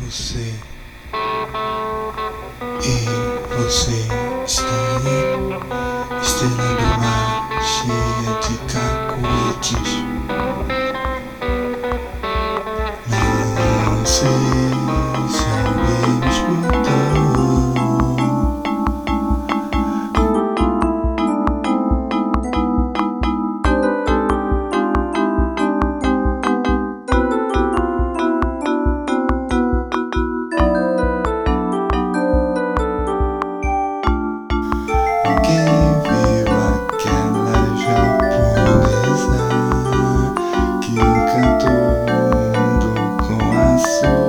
você. E você está aí, estrela do mar, cheia de cacoetes. Não sei se alguém me escutou. Quem viu aquela japonesa que encantou o mundo com a sua